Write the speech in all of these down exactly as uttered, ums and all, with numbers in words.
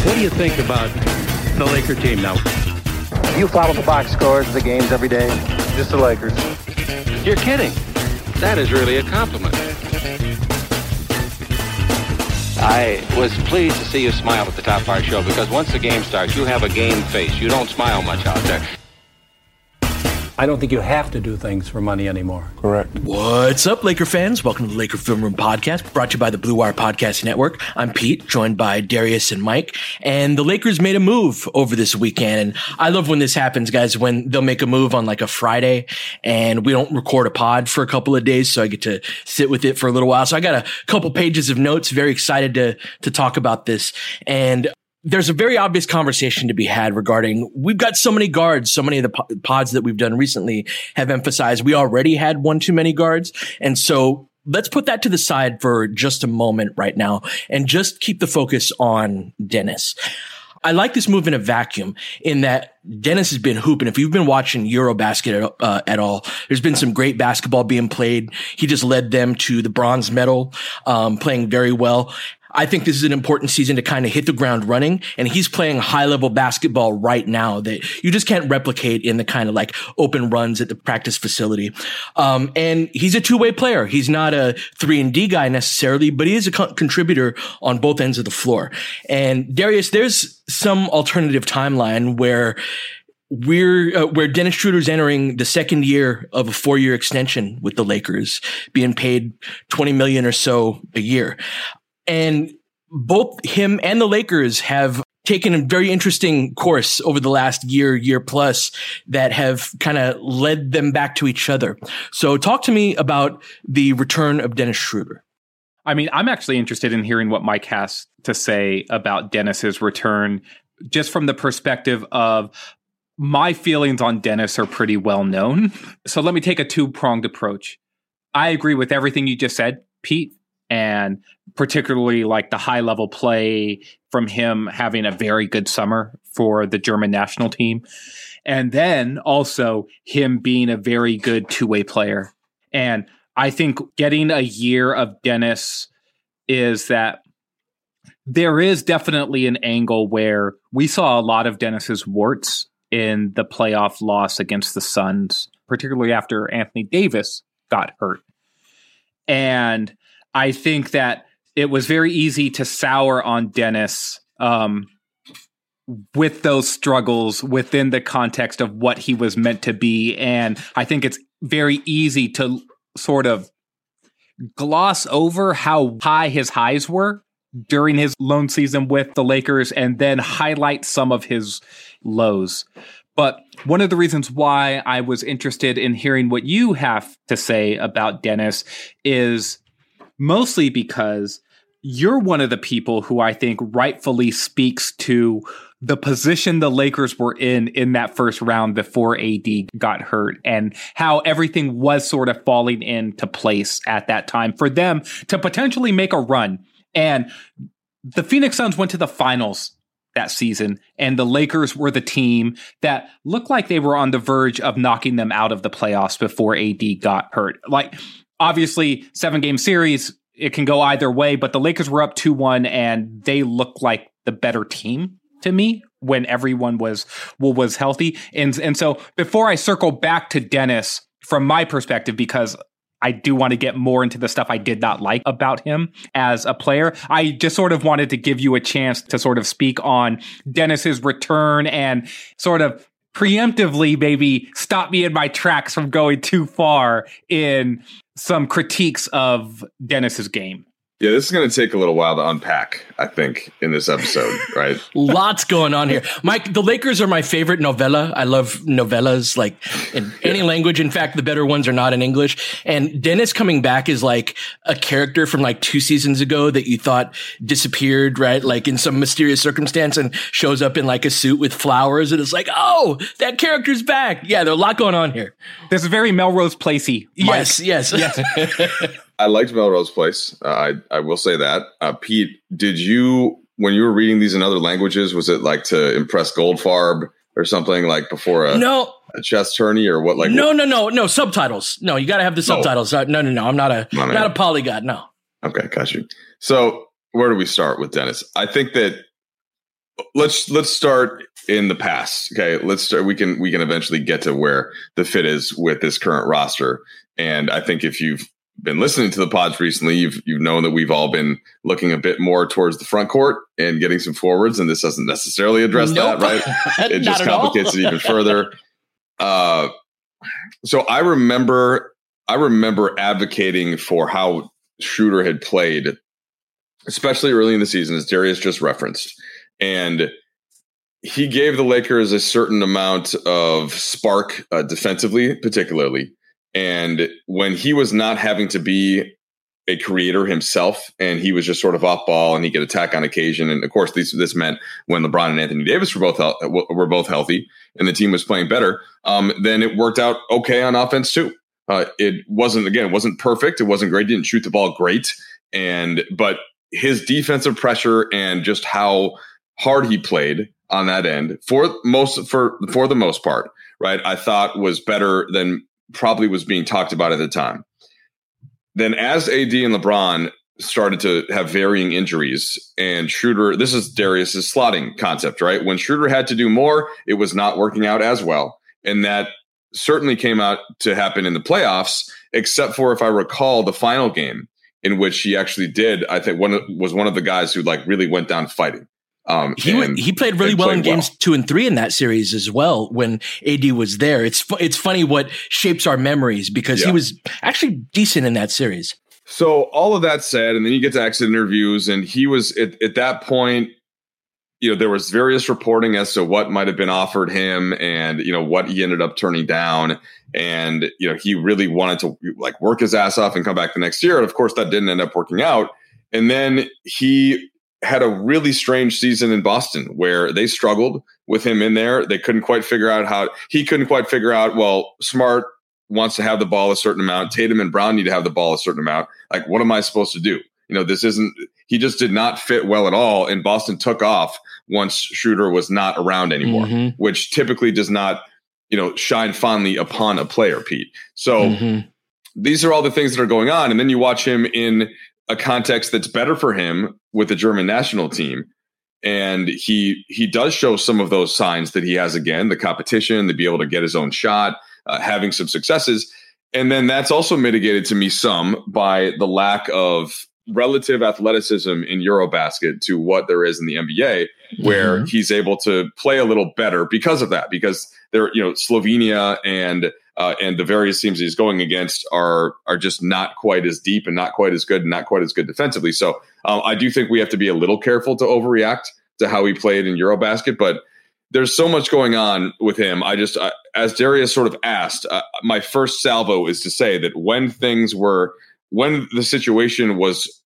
What do you think about the Laker team now? You follow the box scores of the games every day? Just the Lakers. You're kidding. That is really a compliment. I was pleased to see you smile at the top of our show, because once the game starts, you have a game face. You don't smile much out there. I don't think you have to do things for money anymore. Correct. What's up, Laker fans? Welcome to the Laker Film Room Podcast, brought to you by the Blue Wire Podcast Network. I'm Pete, joined by Darius and Mike. And the Lakers made a move over this weekend. And I love when this happens, guys, when they'll make a move on like a Friday and we don't record a pod for a couple of days. So I get to sit with it for a little while. So I got a couple pages of notes, very excited to, to talk about this. And there's a very obvious conversation to be had regarding, we've got so many guards. So many of the pods that we've done recently have emphasized we already had one too many guards. And so let's put that to the side for just a moment right now and just keep the focus on Dennis. I like this move in a vacuum in that Dennis has been hooping. If you've been watching Eurobasket at, uh, at all, there's been some great basketball being played. He just led them to the bronze medal, um, playing very well. I think this is an important season to kind of hit the ground running, and he's playing high level basketball right now that you just can't replicate in the kind of like open runs at the practice facility. Um, and he's a two way player. He's not a three and D guy necessarily, but he is a co- contributor on both ends of the floor. And Darius, there's some alternative timeline where We're uh, where Dennis Schroeder's entering the second year of a four-year extension with the Lakers, being paid twenty million dollars or so a year. And both him and the Lakers have taken a very interesting course over the last year, year plus that have kind of led them back to each other. So talk to me about the return of Dennis Schroeder. I mean, I'm actually interested in hearing what Mike has to say about Dennis's return, just from the perspective of my feelings on Dennis are pretty well known. So let me take a two-pronged approach. I agree with everything you just said, Pete, and particularly like the high level play from him having a very good summer for the German national team. And then also him being a very good two-way player. And I think getting a year of Dennis is that there is definitely an angle where we saw a lot of Dennis's warts in the playoff loss against the Suns, particularly after Anthony Davis got hurt. And I think that it was very easy to sour on Dennis um, with those struggles within the context of what he was meant to be. And I think it's very easy to sort of gloss over how high his highs were during his lone season with the Lakers and then highlight some of his lows. But one of the reasons why I was interested in hearing what you have to say about Dennis is mostly because you're one of the people who I think rightfully speaks to the position the Lakers were in in that first round before A D got hurt and how everything was sort of falling into place at that time for them to potentially make a run. And the Phoenix Suns went to the finals that season, and the Lakers were the team that looked like they were on the verge of knocking them out of the playoffs before A D got hurt. Like, obviously, seven-game series, it can go either way, but the Lakers were up two one, and they looked like the better team to me when everyone was well, was healthy. And, and so before I circle back to Dennis, from my perspective, because I do want to get more into the stuff I did not like about him as a player, I just sort of wanted to give you a chance to sort of speak on Dennis's return and sort of preemptively maybe stop me in my tracks from going too far in some critiques of Dennis's game. Yeah, this is going to take a little while to unpack, I think, in this episode, right? Lots going on here. Mike, the Lakers are my favorite novella. I love novellas, like in any yeah. language. In fact, the better ones are not in English. And Dennis coming back is like a character from like two seasons ago that you thought disappeared, right? Like in some mysterious circumstance and shows up in like a suit with flowers. And it's like, oh, that character's back. Yeah, there's a lot going on here. This is very Melrose Placey. Mike. Yes, yes. yes. I liked Melrose Place. Uh, I I will say that. Uh, Pete, did you, when you were reading these in other languages, was it like to impress Goldfarb or something like before a, no. a chess tourney or what? Like no, what? no, no, no subtitles. No, you got to have the subtitles. No, no, no, no. I'm not a no, no, not no. a polyglot. No. Okay, got you. So where do we start with Dennis? I think that let's let's start in the past. Okay, let's start. We can we can eventually get to where the fit is with this current roster. And I think if you've been listening to the pods recently, you've you've known that we've all been looking a bit more towards the front court and getting some forwards, and this doesn't necessarily address nope. that, right? It just complicates it even further. Uh, so I remember I remember advocating for how Schroeder had played, especially early in the season, as Darius just referenced. And he gave the Lakers a certain amount of spark uh, defensively, particularly. And when he was not having to be a creator himself and he was just sort of off ball and he could attack on occasion. And of course, this, this meant when LeBron and Anthony Davis were both, he- were both healthy and the team was playing better, um, then it worked out okay on offense too. Uh, it wasn't, again, it wasn't perfect. It wasn't great. He didn't shoot the ball great. And, but his defensive pressure and just how hard he played on that end for most, for, for the most part, right, I thought was better than probably was being talked about at the time. Then as A D and LeBron started to have varying injuries and Schroeder, this is Darius's slotting concept, right? When Schroeder had to do more, it was not working out as well. And that certainly came out to happen in the playoffs, except for, if I recall, the final game in which he actually did, I think one was one of the guys who like really went down fighting. Um, he and, he played really well in games well. two and three in that series as well when A D was there. It's it's funny what shapes our memories because yeah. he was actually decent in that series. So all of that said, and then you get to exit interviews, and he was at, at that point, you know, there was various reporting as to what might have been offered him and, you know, what he ended up turning down. And, you know, he really wanted to like work his ass off and come back the next year. And of course that didn't end up working out. And then he had a really strange season in Boston where they struggled with him in there. They couldn't quite figure out how he couldn't quite figure out, well, Smart wants to have the ball a certain amount. Tatum and Brown need to have the ball a certain amount. Like, what am I supposed to do? You know, this isn't, he just did not fit well at all. And Boston took off once Schroeder was not around anymore, mm-hmm. which typically does not, you know, shine fondly upon a player, Pete. So mm-hmm. these are all the things that are going on. And then you watch him in a context that's better for him with the German national team. And he, he does show some of those signs that he has, again, the competition, to be able to get his own shot, uh, having some successes. And then that's also mitigated to me some by the lack of relative athleticism in Eurobasket to what there is in the N B A, where mm-hmm. he's able to play a little better because of that, because there, you know, Slovenia and, uh, and the various teams he's going against are, are just not quite as deep and not quite as good and not quite as good defensively. So um, I do think we have to be a little careful to overreact to how he played in Eurobasket, but there's so much going on with him. I just, I, as Darius sort of asked, uh, my first salvo is to say that when things were, when the situation was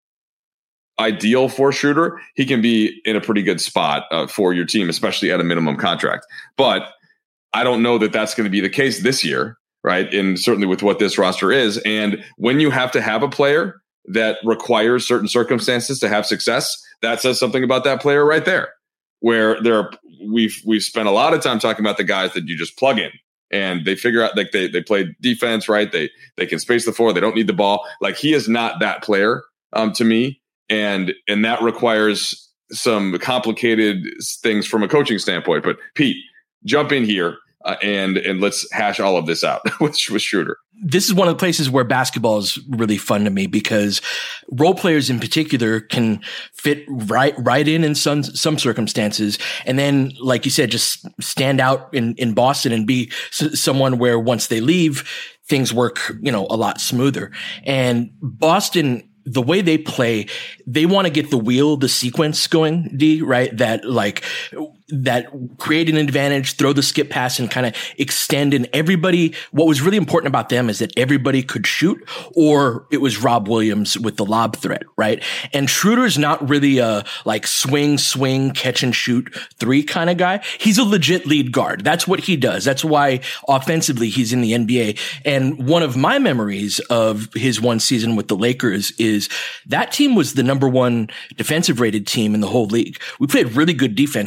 ideal for Schroeder, he can be in a pretty good spot uh, for your team, especially at a minimum contract. But I don't know that that's going to be the case this year, right? And certainly with what this roster is. And when you have to have a player that requires certain circumstances to have success, that says something about that player right there. Where there are, we've we've spent a lot of time talking about the guys that you just plug in and they figure out like they they play defense, right? They they can space the floor, they don't need the ball. Like, he is not that player um, to me, and and that requires some complicated things from a coaching standpoint. But Pete, jump in here uh, and and let's hash all of this out with with Schroeder. This is one of the places where basketball is really fun to me because role players in particular can fit right, right in in some, some circumstances. And then, like you said, just stand out in, in Boston and be s- someone where once they leave, things work, you know, a lot smoother. And Boston, the way they play, they want to get the wheel, the sequence going, D, right? That like, that create an advantage, throw the skip pass and kind of extend. And everybody, what was really important about them is that everybody could shoot, or it was Rob Williams with the lob threat, right? And Schroeder's not really a like swing, swing, catch and shoot three kind of guy. He's a legit lead guard. That's what he does. That's why offensively he's in the N B A. And one of my memories of his one season with the Lakers is that team was the number one defensive rated team in the whole league. We played really good defense and he was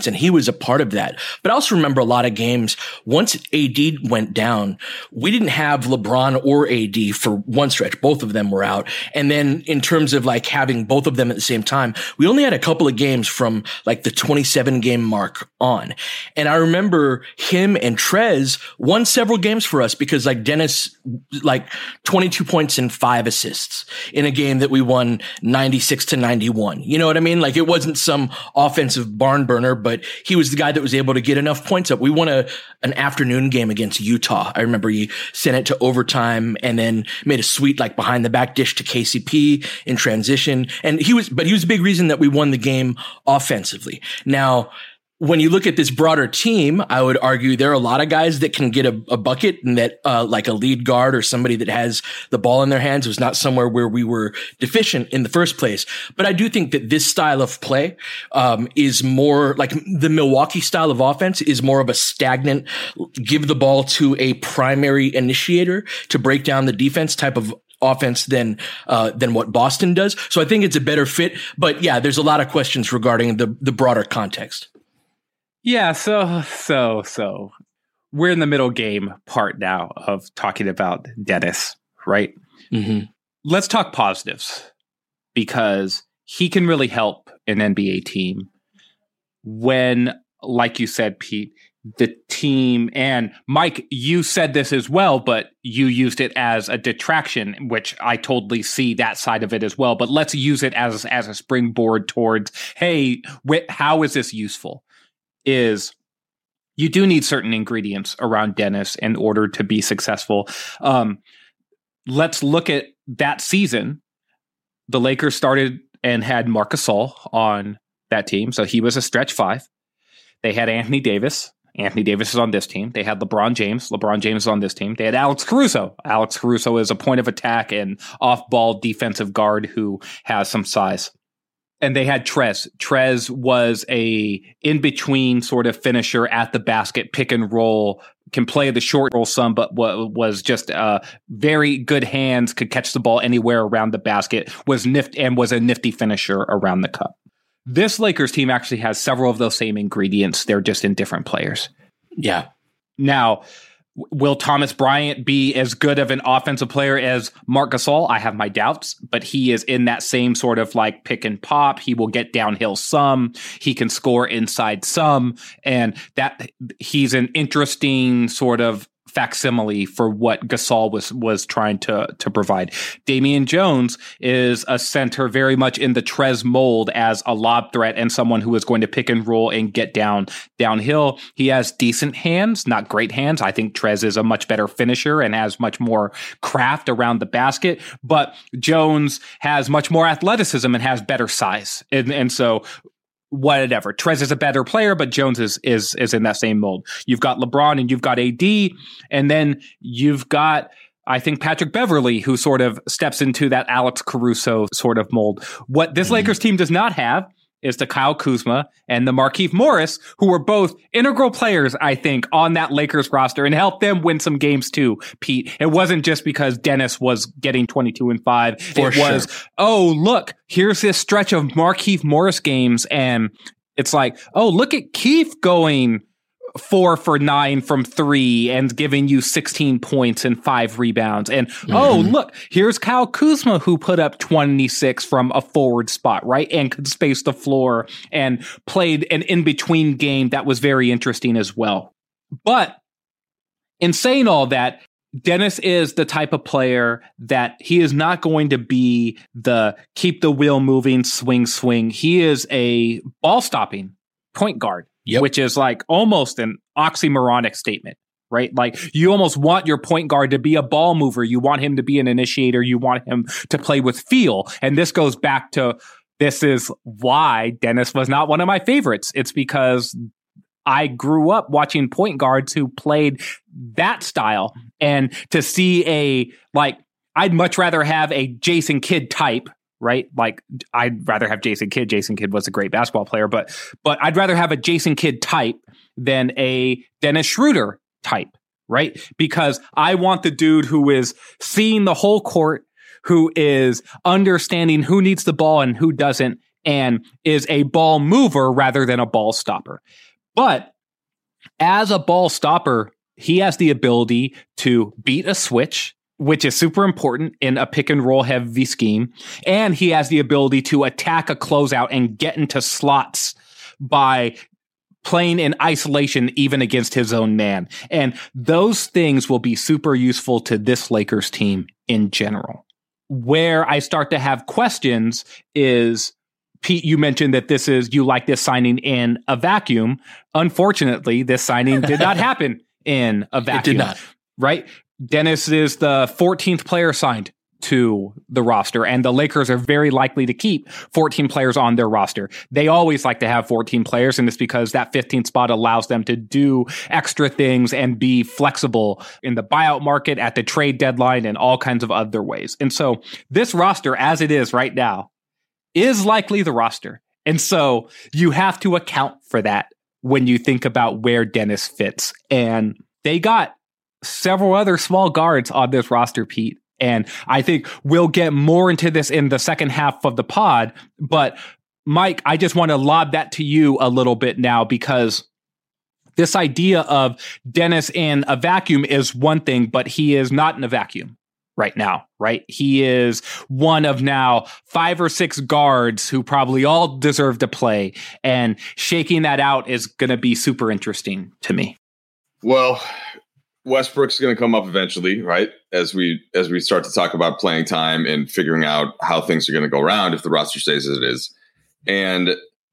was a part of that. But I also remember a lot of games, once A D went down, we didn't have LeBron or A D for one stretch. Both of them were out. And then in terms of like having both of them at the same time, we only had a couple of games from like the twenty-seven game mark on. And I remember him and Trez won several games for us because like Dennis, like twenty-two points and five assists in a game that we won ninety-six to ninety-one. You know what I mean? Like it wasn't some offensive barn burner, but he was the guy that was able to get enough points up. We won a, an afternoon game against Utah. I remember he sent it to overtime and then made a sweet, like behind the back dish to K C P in transition. And he was, but he was a big reason that we won the game offensively. Now, when you look at this broader team, I would argue there are a lot of guys that can get a, a bucket and that, uh, like a lead guard or somebody that has the ball in their hands was not somewhere where we were deficient in the first place. But I do think that this style of play, um, is more like the Milwaukee style of offense is more of a stagnant, give the ball to a primary initiator to break down the defense type of offense than, uh, than what Boston does. So I think it's a better fit. But yeah, there's a lot of questions regarding the, the broader context. Yeah, so, so, so we're in the middle game part now of talking about Dennis, right? Mm-hmm. Let's talk positives because he can really help an N B A team when, like you said, Pete, the team, and Mike, you said this as well, but you used it as a detraction, which I totally see that side of it as well. But let's use it as, as a springboard towards, hey, wh- how is this useful? Is you do need certain ingredients around Dennis in order to be successful. Um, let's look at that season. The Lakers started and had Marc Gasol on that team. So he was a stretch five. They had Anthony Davis. Anthony Davis is on this team. They had LeBron James. LeBron James is on this team. They had Alex Caruso. Alex Caruso is a point of attack and off-ball defensive guard who has some size. And they had Trez. Trez was a in-between sort of finisher at the basket, pick and roll, can play the short roll some, but was just uh, very good hands, could catch the ball anywhere around the basket, was nifty and was a nifty finisher around the cup. This Lakers team actually has several of those same ingredients. They're just in different players. Yeah. Now, will Thomas Bryant be as good of an offensive player as Marc Gasol? I have my doubts, but he is in that same sort of like pick and pop. He will get downhill some. He can score inside some. And that he's an interesting sort of facsimile for what Gasol was was trying to to provide. Damian Jones is a center very much in the Trez mold as a lob threat and someone who is going to pick and roll and get down downhill. He has decent hands, not great hands. I think Trez is a much better finisher and has much more craft around the basket, but Jones has much more athleticism and has better size. And, and so whatever. Trez is a better player, but Jones is is is in that same mold. You've got LeBron and you've got A D, and then you've got, I think, Patrick Beverley, who sort of steps into that Alex Caruso sort of mold. What this mm-hmm. Lakers team does not have is the Kyle Kuzma and the Markieff Morris, who were both integral players, I think, on that Lakers roster and helped them win some games too, Pete. It wasn't just because Dennis was getting twenty-two and five. For it sure. was, oh, look, here's this stretch of Markieff Morris games. And it's like, oh, look at Keith going four for nine from three and giving you sixteen points and five rebounds. And mm-hmm. oh, look, here's Kyle Kuzma who put up twenty-six from a forward spot, right? And could space the floor and played an in-between game that was very interesting as well. But in saying all that, Dennis is the type of player that he is not going to be the keep the wheel moving, swing, swing. He is a ball stopping point guard. Yep. Which is like almost an oxymoronic statement, right? Like you almost want your point guard to be a ball mover. You want him to be an initiator. You want him to play with feel. And this goes back to, this is why Dennis was not one of my favorites. It's because I grew up watching point guards who played that style. And to see a, like, I'd much rather have a Jason Kidd type, right? Like I'd rather have Jason Kidd. Jason Kidd was a great basketball player, but but I'd rather have a Jason Kidd type than a Dennis Schroeder type, right? Because I want the dude who is seeing the whole court, who is understanding who needs the ball and who doesn't, and is a ball mover rather than a ball stopper. But as a ball stopper, he has the ability to beat a switch, which is super important in a pick and roll heavy scheme. And he has the ability to attack a closeout and get into slots by playing in isolation, even against his own man. And those things will be super useful to this Lakers team in general. Where I start to have questions is, Pete, you mentioned that this is, you like this signing in a vacuum. Unfortunately, this signing did not happen in a vacuum. It did not. Right? Dennis is the fourteenth player signed to the roster, and the Lakers are very likely to keep fourteen players on their roster. They always like to have fourteen players, and it's because that fifteenth spot allows them to do extra things and be flexible in the buyout market, at the trade deadline, and all kinds of other ways. And so this roster, as it is right now, is likely the roster. And so you have to account for that when you think about where Dennis fits. And they got several other small guards on this roster, Pete. And I think we'll get more into this in the second half of the pod. But Mike, I just want to lob that to you a little bit now, because this idea of Dennis in a vacuum is one thing, but he is not in a vacuum right now, right? He is one of now five or six guards who probably all deserve to play. And shaking that out is going to be super interesting to me. Well, Westbrook's going to come up eventually, right? As we as we start to talk about playing time and figuring out how things are going to go around if the roster stays as it is. And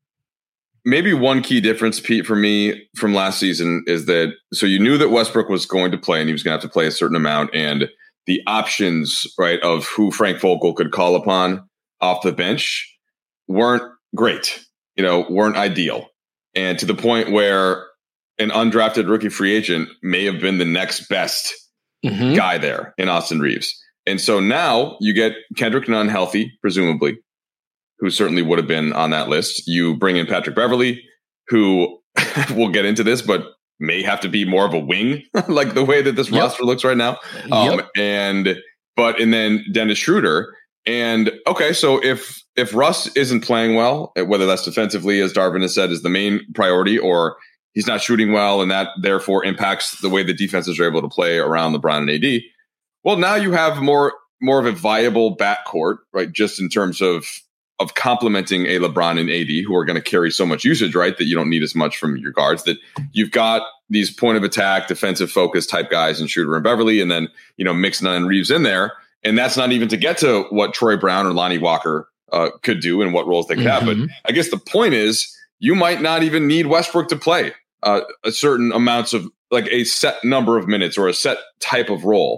maybe one key difference, Pete, for me from last season is that, so you knew that Westbrook was going to play and he was going to have to play a certain amount, and the options, right, of who Frank Vogel could call upon off the bench weren't great, you know, weren't ideal. And to the point where an undrafted rookie free agent may have been the next best mm-hmm. guy there in Austin Reeves. And so now you get Kendrick Nunn healthy, presumably, who certainly would have been on that list. You bring in Patrick Beverley, who we'll get into this, but may have to be more of a wing, like the way that this yep. roster looks right now. Um, yep. And, but, and then Dennis Schroeder. And okay, so if, if Russ isn't playing well, whether that's defensively, as Darvin has said, is the main priority, or he's not shooting well, and that therefore impacts the way the defenses are able to play around LeBron and A D. Well, now you have more more of a viable backcourt, right? Just in terms of of complementing a LeBron and A D, who are going to carry so much usage, right? That you don't need as much from your guards. That you've got these point of attack, defensive focus type guys in Schroeder and Beverley, and then you know mix Nunn and Reeves in there, and that's not even to get to what Troy Brown or Lonnie Walker uh, could do and what roles they could mm-hmm. have. But I guess the point is, you might not even need Westbrook to play Uh, a certain amounts of like a set number of minutes or a set type of role.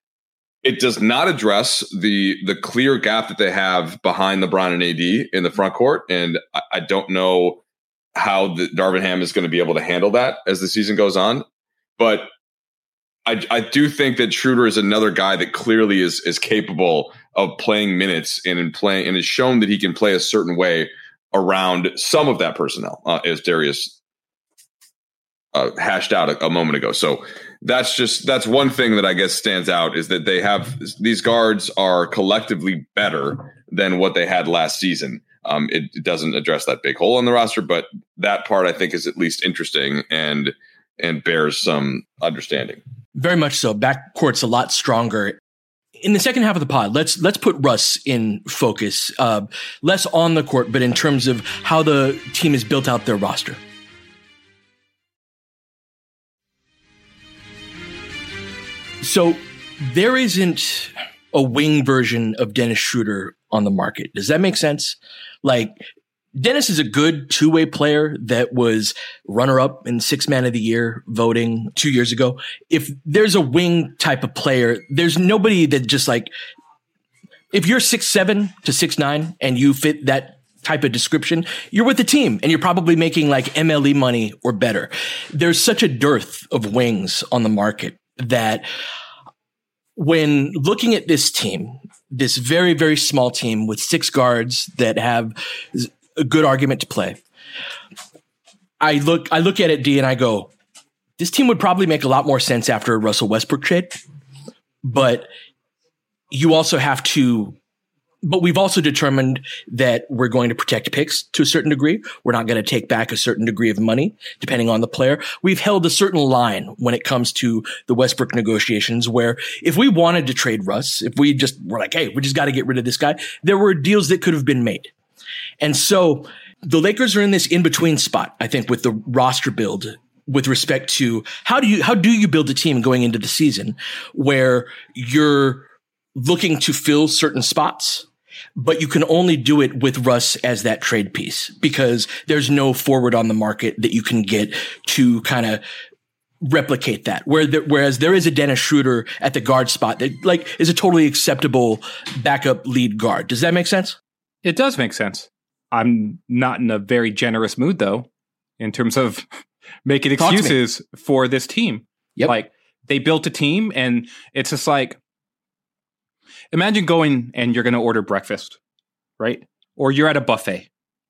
It does not address the the clear gap that they have behind LeBron and A D in the front court. And I, I don't know how the Darvin Ham is going to be able to handle that as the season goes on. But I, I do think that Schroeder is another guy that clearly is is capable of playing minutes and in playing and has shown that he can play a certain way around some of that personnel, uh, as Darius Uh, hashed out a, a moment ago. So that's just, that's one thing that I guess stands out, is that they have, these guards are collectively better than what they had last season. Um, it, it doesn't address that big hole in the roster, but that part I think is at least interesting and, and bears some understanding. Very much so. Backcourt's a lot stronger. In the second half of the pod, let's let's put Russ in focus, uh, less on the court, but in terms of how the team has built out their roster. So there isn't a wing version of Dennis Schroeder on the market. Does that make sense? Like, Dennis is a good two-way player that was runner-up in Sixth Man of the Year voting two years ago. If there's a wing type of player, there's nobody that just like, if you're six seven to six nine and you fit that type of description, you're with the team and you're probably making like M L E money or better. There's such a dearth of wings on the market that when looking at this team, this very, very small team with six guards that have a good argument to play, I look, I look at it, D, and I go, this team would probably make a lot more sense after a Russell Westbrook trade, but you also have to But we've also determined that we're going to protect picks to a certain degree. We're not going to take back a certain degree of money, depending on the player. We've held a certain line when it comes to the Westbrook negotiations, where if we wanted to trade Russ, if we just were like, hey, we just got to get rid of this guy, there were deals that could have been made. And so the Lakers are in this in-between spot, I think, with the roster build with respect to how do you, how do you build a team going into the season where you're looking to fill certain spots, but you can only do it with Russ as that trade piece because there's no forward on the market that you can get to kind of replicate that. Where there, whereas there is a Dennis Schroeder at the guard spot that like is a totally acceptable backup lead guard. Does that make sense? It does make sense. I'm not in a very generous mood though, in terms of making excuses for this team. Yep. Like they built a team and it's just like, imagine going and you're going to order breakfast, right? Or you're at a buffet.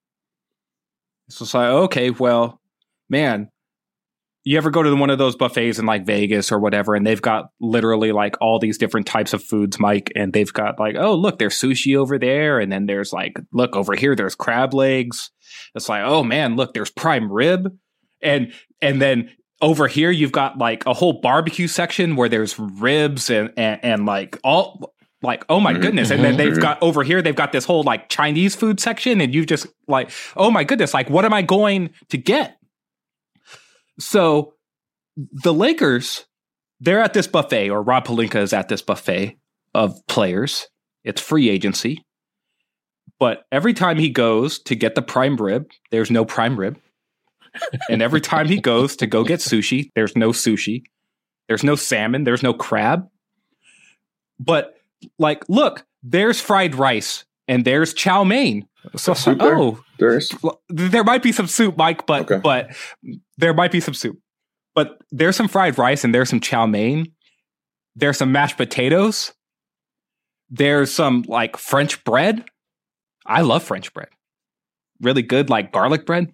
It's just like, okay, well, man, you ever go to one of those buffets in like Vegas or whatever, and they've got literally like all these different types of foods, Mike, and they've got like, oh, look, there's sushi over there. And then there's like, look over here, there's crab legs. It's like, oh man, look, there's prime rib. And, and then over here, you've got like a whole barbecue section where there's ribs and, and, and like all, like, oh my goodness. And then they've got over here, they've got this whole like Chinese food section. And you just like, oh my goodness, like, what am I going to get? So the Lakers, they're at this buffet, or Rob Pelinka is at this buffet of players. It's free agency. But every time he goes to get the prime rib, there's no prime rib. And every time he goes to go get sushi, there's no sushi. There's no salmon. There's no crab. But like, look, there's fried rice and there's chow mein. So, soup oh, there? There's there might be some soup, Mike, but okay. but there might be some soup. But there's some fried rice and there's some chow mein. There's some mashed potatoes. There's some like French bread. I love French bread. Really good, like garlic bread.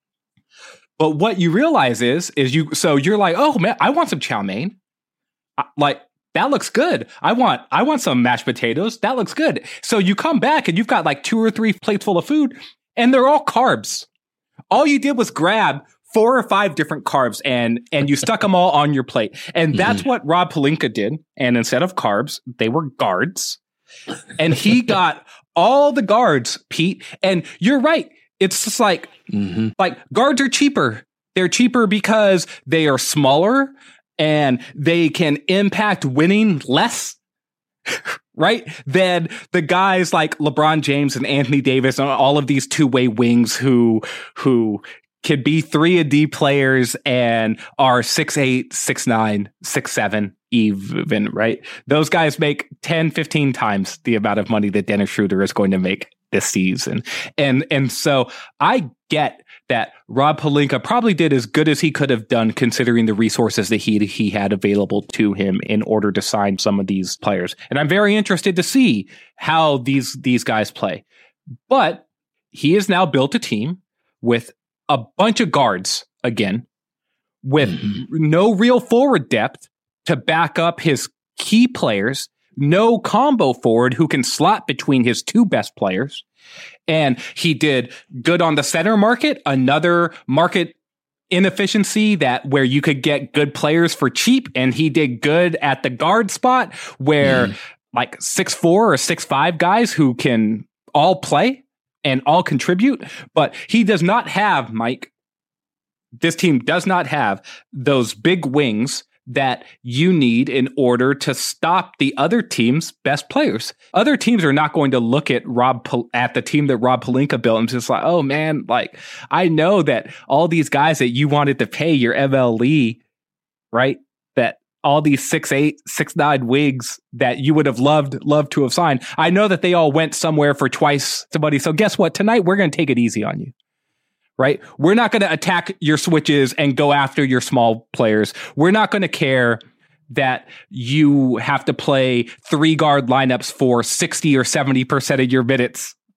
But what you realize is, is you, so you're like, oh man, I want some chow mein. I, like, that looks good. I want, I want some mashed potatoes. That looks good. So you come back and you've got like two or three plates full of food and they're all carbs. All you did was grab four or five different carbs and, and you stuck them all on your plate. And that's mm-hmm. what Rob Pelinka did. And instead of carbs, they were guards. And he got all the guards, Pete. And you're right. It's just like, mm-hmm. like guards are cheaper. They're cheaper because they are smaller and they can impact winning less, right? Than the guys like LeBron James and Anthony Davis and all of these two-way wings who, who can be three and D players and are six eight, six nine, six seven even, right? Those guys make ten, fifteen times the amount of money that Dennis Schroeder is going to make this season. And, and so I get that Rob Pelinka probably did as good as he could have done considering the resources that he he had available to him in order to sign some of these players. And I'm very interested to see how these these guys play. But he has now built a team with a bunch of guards again, with mm-hmm. no real forward depth to back up his key players, no combo forward who can slot between his two best players. And he did good on the center market, another market inefficiency that where you could get good players for cheap. And he did good at the guard spot where mm. like six four or six five guys who can all play and all contribute. But he does not have, Mike, this team does not have those big wings that you need in order to stop the other team's best players. Other teams are not going to look at Rob at the team that Rob Pelinka built and just like, oh man, like I know that all these guys that you wanted to pay your M L E, right? That all these six eight, six nine wigs that you would have loved loved to have signed. I know that they all went somewhere for twice the money. So guess what? Tonight we're going to take it easy on you. Right? We're not going to attack your switches and go after your small players. We're not going to care that you have to play three guard lineups for sixty or seventy percent of your minutes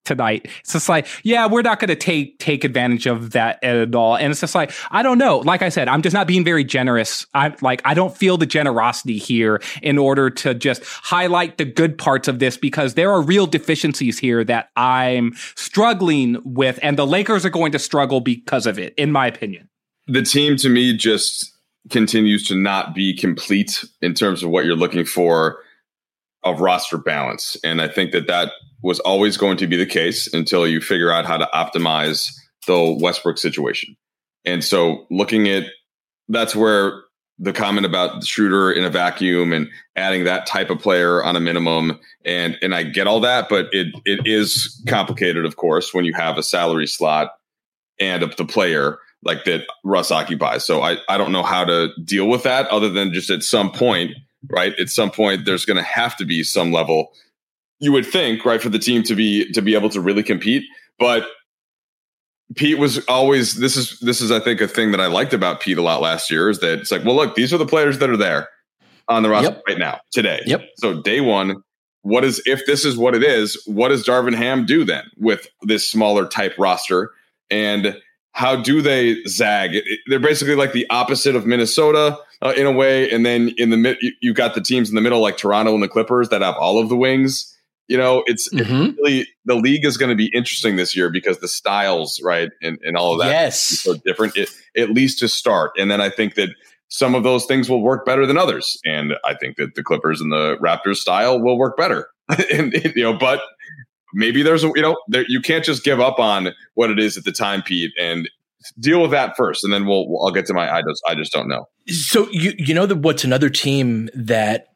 tonight. It's just like, yeah, we're not going to take take advantage of that at all. And it's just like, I don't know. Like I said, I'm just not being very generous. I'm like, I don't feel the generosity here in order to just highlight the good parts of this, because there are real deficiencies here that I'm struggling with, and the Lakers are going to struggle because of it, in my opinion. The team, to me, just continues to not be complete in terms of what you're looking for of roster balance. And I think that that was always going to be the case until you figure out how to optimize the Westbrook situation. And so looking at, that's where the comment about the shooter in a vacuum and adding that type of player on a minimum. And, and I get all that, but it, it is complicated, of course, when you have a salary slot and a, the player like that Russ occupies. So I, I don't know how to deal with that other than just at some point, right? At some point, there's going to have to be some level, you would think, right, for the team to be to be able to really compete. But Pete was always, this is this is I think a thing that I liked about Pete a lot last year, is that it's like, well, look, these are the players that are there on the roster yep. right now, today. Yep. So day one, what is, if this is what it is, what does Darvin Ham do then with this smaller type roster? And how do they zag? They're basically like the opposite of Minnesota uh, in a way. And then in the mid, you've got the teams in the middle like Toronto and the Clippers that have all of the wings. You know, it's, mm-hmm. it's really, the league is going to be interesting this year because the styles, right, and, and all of that yes. is so different, it, at least to start. And then I think that some of those things will work better than others. And I think that the Clippers and the Raptors style will work better. and, you know, but maybe there's a, you know, there, you can't just give up on what it is at the time, Pete, and deal with that first. And then we'll, I'll get to my, I just, I just don't know. So, you, you know, that what's another team that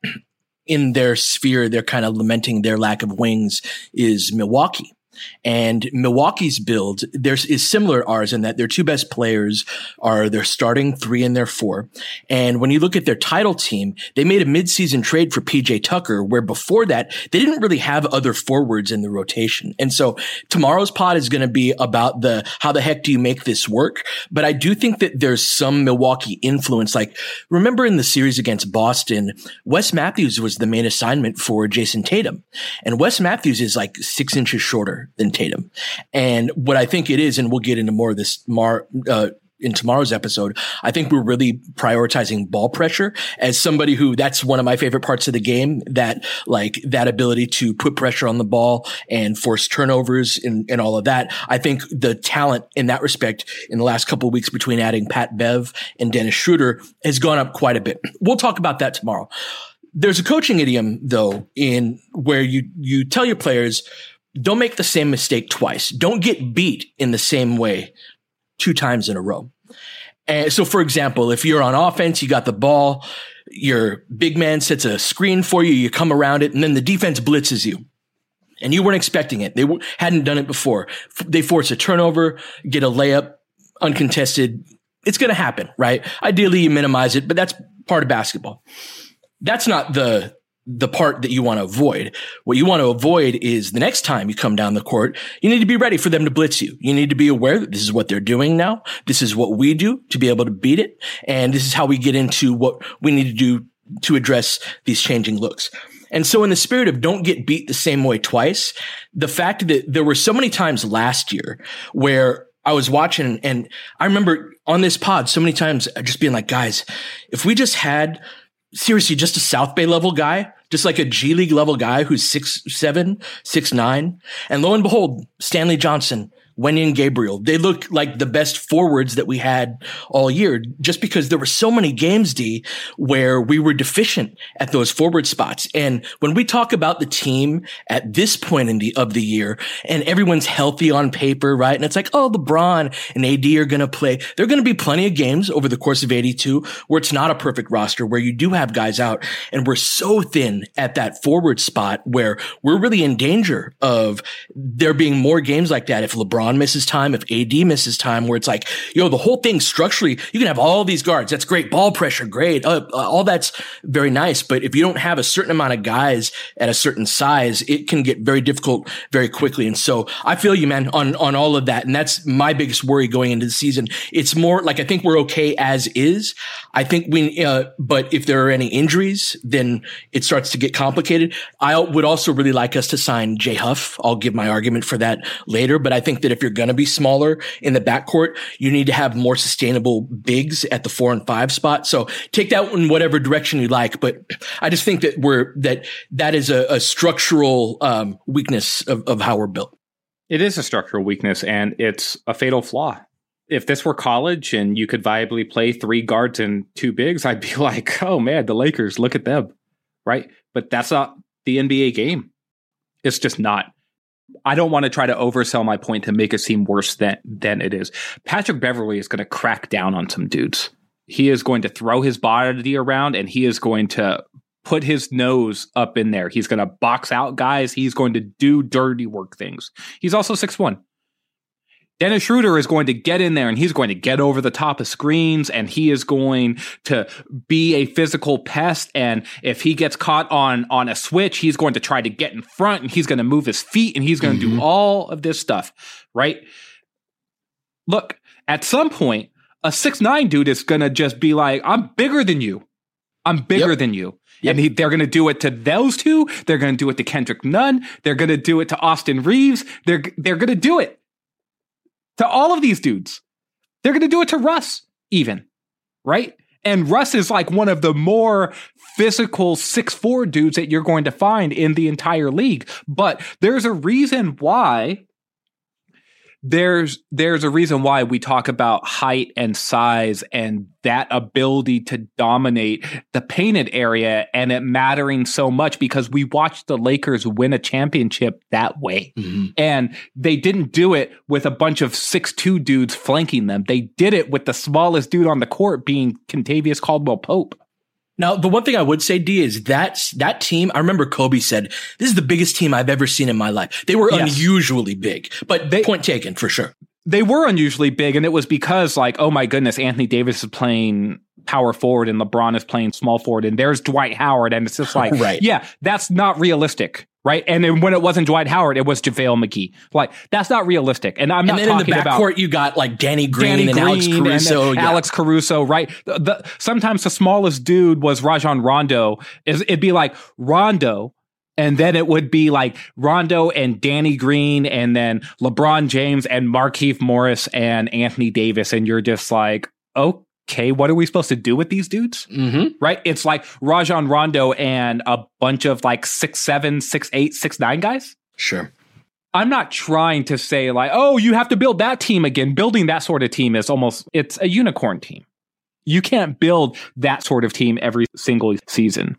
in their sphere, they're kind of lamenting their lack of wings is Milwaukee. And Milwaukee's build there's is similar to ours in that their two best players are their starting three and their four. And when you look at their title team, they made a midseason trade for P J Tucker, where before that, they didn't really have other forwards in the rotation. And so tomorrow's pod is going to be about the, how the heck do you make this work? But I do think that there's some Milwaukee influence. Like, remember in the series against Boston, Wes Matthews was the main assignment for Jason Tatum. And Wes Matthews is like six inches shorter than Tatum. And what I think it is, and we'll get into more of this mar, uh, in tomorrow's episode, I think we're really prioritizing ball pressure as somebody who, that's one of my favorite parts of the game, that like that ability to put pressure on the ball and force turnovers and, and all of that. I think the talent in that respect in the last couple of weeks between adding Pat Bev and Dennis Schroeder has gone up quite a bit. We'll talk about that tomorrow. There's a coaching idiom though, in where you, you tell your players, don't make the same mistake twice. Don't get beat in the same way two times in a row. And so, for example, if you're on offense, you got the ball, your big man sets a screen for you, you come around it, and then the defense blitzes you. And you weren't expecting it. They w- hadn't done it before. F- they force a turnover, get a layup, uncontested. It's going to happen, right? Ideally, you minimize it, but that's part of basketball. That's not the the part that you want to avoid. What you want to avoid is the next time you come down the court, you need to be ready for them to blitz you. You need to be aware that this is what they're doing now. This is what we do to be able to beat it. And this is how we get into what we need to do to address these changing looks. And so in the spirit of don't get beat the same way twice, the fact that there were so many times last year where I was watching, and I remember on this pod so many times just being like, guys, if we just had seriously just a South Bay level guy, just like a G League level guy who's six, seven, six, nine. And lo and behold, Stanley Johnson, Wenyen Gabriel, they look like the best forwards that we had all year, just because there were so many games, D, where we were deficient at those forward spots. And when we talk about the team at this point in the, of the year, and everyone's healthy on paper, right? And it's like, oh, LeBron and A D are going to play. There are going to be plenty of games over the course of eighty-two where it's not a perfect roster, where you do have guys out, and we're so thin at that forward spot where we're really in danger of there being more games like that if LeBron LeBron misses time, if A D misses time, where it's like, yo, the whole thing structurally, you can have all these guards. That's great. Ball pressure, great. Uh, uh, all that's very nice. But if you don't have a certain amount of guys at a certain size, it can get very difficult very quickly. And so I feel you, man, on, on all of that. And that's my biggest worry going into the season. It's more like, I think we're okay as is. I think we, uh, but if there are any injuries, then it starts to get complicated. I would also really like us to sign Jay Huff. I'll give my argument for that later, but I think that if you're going to be smaller in the backcourt, you need to have more sustainable bigs at the four and five spot. So take that in whatever direction you like, but I just think that we're, that that is a, a structural um, weakness of, of how we're built. It is a structural weakness, and it's a fatal flaw. If this were college and you could viably play three guards and two bigs, I'd be like, oh man, the Lakers, look at them, right? But that's not the N B A game. It's just not. I don't want to try to oversell my point to make it seem worse than, than it is. Patrick Beverley is going to crack down on some dudes. He is going to throw his body around, and he is going to put his nose up in there. He's going to box out guys. He's going to do dirty work things. He's also six one. Dennis Schroeder is going to get in there, and he's going to get over the top of screens, and he is going to be a physical pest. And if he gets caught on, on a switch, he's going to try to get in front, and he's going to move his feet, and he's going to mm-hmm. do all of this stuff, right? Look, at some point, a six nine dude is going to just be like, I'm bigger than you. I'm bigger yep. than you. Yep. And he, they're going to do it to those two. They're going to do it to Kendrick Nunn. They're going to do it to Austin Reeves. They're, they're going to do it to all of these dudes. They're going to do it to Russ even, right? And Russ is like one of the more physical six four dudes that you're going to find in the entire league. But there's a reason why there's there's a reason why we talk about height and size and that ability to dominate the painted area and it mattering so much, because we watched the Lakers win a championship that way. Mm-hmm. And they didn't do it with a bunch of six two dudes flanking them. They did it with the smallest dude on the court being Kentavious Caldwell-Pope. Now, the one thing I would say, D, is that that team, I remember Kobe said, this is the biggest team I've ever seen in my life. They were yes. unusually big, but they, point taken for sure. They were unusually big, and it was because, like, oh my goodness, Anthony Davis is playing power forward and LeBron is playing small forward, and there's Dwight Howard, and it's just like, right. yeah, that's not realistic. Right. And then when it wasn't Dwight Howard, it was JaVale McGee. Like, that's not realistic. And I'm not and then talking in the about backcourt, you got like Danny Green Danny and Green Alex Caruso. And yeah. Alex Caruso, right? The, the, sometimes the smallest dude was Rajon Rondo. It'd be like Rondo, and then it would be like Rondo and Danny Green, and then LeBron James and Markieff Morris and Anthony Davis. And you're just like, oh. Okay, what are we supposed to do with these dudes? Mm-hmm. Right? It's like Rajon Rondo and a bunch of like six seven, six eight, six nine guys. Sure. I'm not trying to say like, oh, you have to build that team again. Building that sort of team is almost, it's a unicorn team. You can't build that sort of team every single season.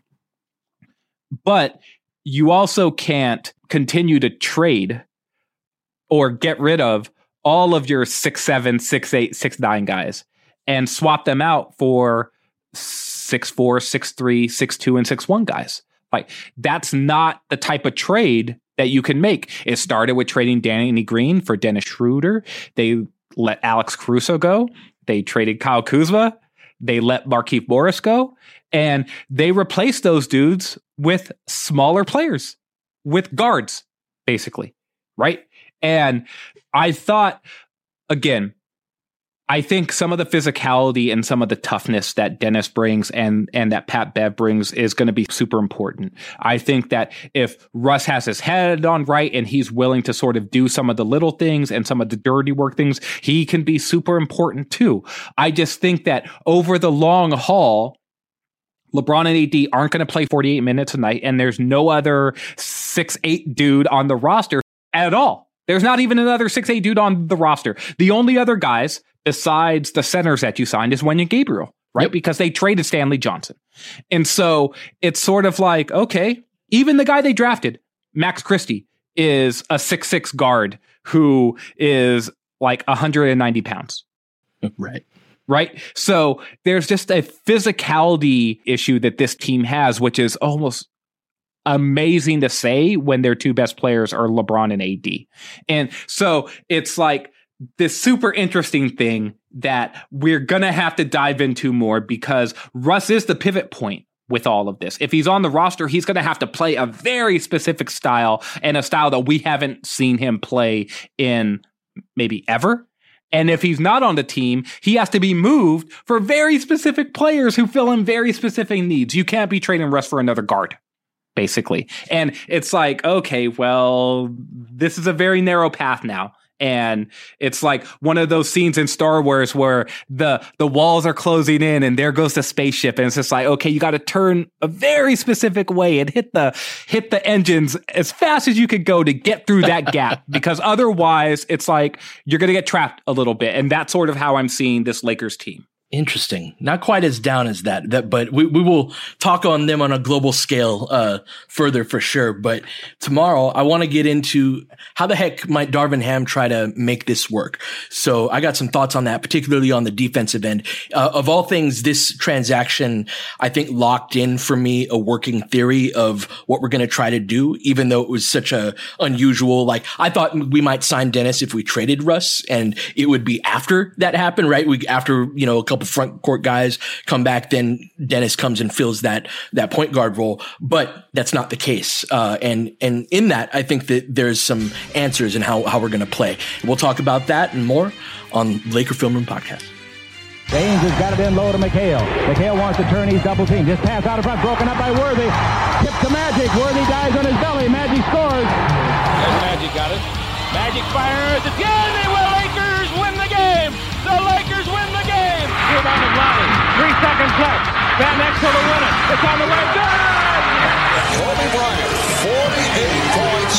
But you also can't continue to trade or get rid of all of your six seven, six eight, six nine guys and swap them out for six four, six three, six two, and six one guys. Like, that's not the type of trade that you can make. It started with trading Danny Green for Dennis Schroeder. They let Alex Caruso go. They traded Kyle Kuzma. They let Markieff Morris go. And they replaced those dudes with smaller players, with guards, basically, right? And I thought, again, I think some of the physicality and some of the toughness that Dennis brings and, and that Pat Bev brings is going to be super important. I think that if Russ has his head on right and he's willing to sort of do some of the little things and some of the dirty work things, he can be super important too. I just think that over the long haul, LeBron and A D aren't going to play forty-eight minutes a night, and there's no other six eight dude on the roster at all. There's not even another six eight dude on the roster. The only other guys besides the centers that you signed is Wenyen Gabriel, right? Yep. Because they traded Stanley Johnson. And so it's sort of like, okay, even the guy they drafted, Max Christie, is a six six guard who is like one hundred ninety pounds. Right. Right. So there's just a physicality issue that this team has, which is almost amazing to say when their two best players are LeBron and A D. And so it's like this super interesting thing that we're going to have to dive into more, because Russ is the pivot point with all of this. If he's on the roster, he's going to have to play a very specific style, and a style that we haven't seen him play in maybe ever. And if he's not on the team, he has to be moved for very specific players who fill in very specific needs. You can't be trading Russ for another guard, basically. And it's like, okay, well, this is a very narrow path now. And it's like one of those scenes in Star Wars where the the walls are closing in and there goes the spaceship. And it's just like, okay, you got to turn a very specific way and hit the hit the engines as fast as you could go to get through that gap, because otherwise it's like you're going to get trapped a little bit. And that's sort of how I'm seeing this Lakers team. Interesting. Not quite as down as that, that, but we, we will talk on them on a global scale, uh, further for sure. But tomorrow I want to get into how the heck might Darvin Ham try to make this work. So I got some thoughts on that, particularly on the defensive end. Uh, of all things, this transaction, I think, locked in for me a working theory of what we're going to try to do, even though it was such a unusual, like I thought we might sign Dennis if we traded Russ, and it would be after that happened, right? We, after, you know, a couple front court guys come back, then Dennis comes and fills that, that point guard role. But that's not the case. Uh, and, and in that, I think that there's some answers in how, how we're going to play. We'll talk about that and more on Laker Film Room Podcast. James has got it in low to McHale. McHale wants to turn, he's double teamed. Just pass out in front, broken up by Worthy. Tip to Magic. Worthy dies on his belly. Magic scores. There's Magic, got it. Magic fires again. They will. Lakers win the game. The Lakers win the game. Rebound of Lonnie. Three seconds left. Van Exel to win it. It's on the way. Good! Kobe Bryant, forty-eight points,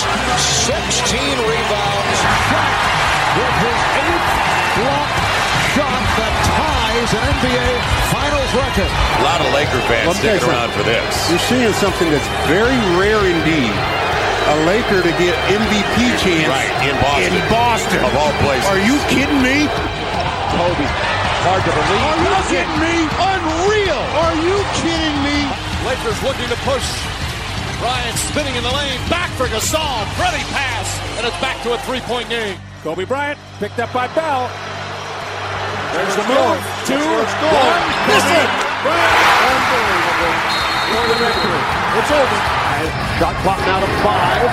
sixteen rebounds. Shaq with his eighth block shot that ties an N B A Finals record. A lot of Laker fans well, sticking around for this. You're seeing something that's very rare indeed. A Laker to get M V P chance right, in Boston. In Boston. Of all places. Are you kidding me? Kobe, hard to believe. Are you kidding me? Unreal. Are you kidding me? Lakers looking to push. Bryant spinning in the lane. Back for Gasol. Pretty pass. And it's back to a three-point game. Kobe Bryant picked up by Bell. There's the move. Two. One. Miss it. Unbelievable. For the victory. It's over. Shot clock now to five.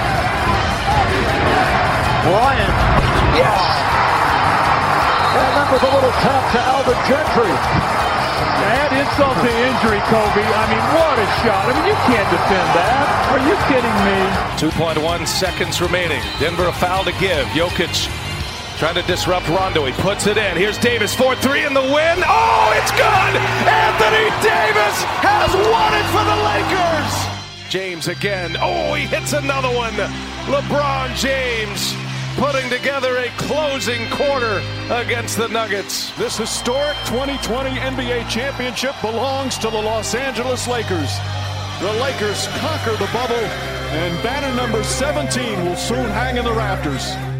Bryant. Yes. And that was a little tap to Alvin Gentry. Add insult to injury, Kobe. I mean, what a shot. I mean, you can't defend that. Are you kidding me? two point one seconds remaining. Denver a foul to give. Jokic trying to disrupt Rondo. He puts it in. Here's Davis, four three in the win. Oh, it's good! Anthony Davis has won it for the Lakers! James again. Oh, he hits another one. LeBron James putting together a closing quarter against the Nuggets. This historic twenty twenty N B A championship belongs to the Los Angeles Lakers. The Lakers conquer the bubble, and banner number seventeen will soon hang in the rafters.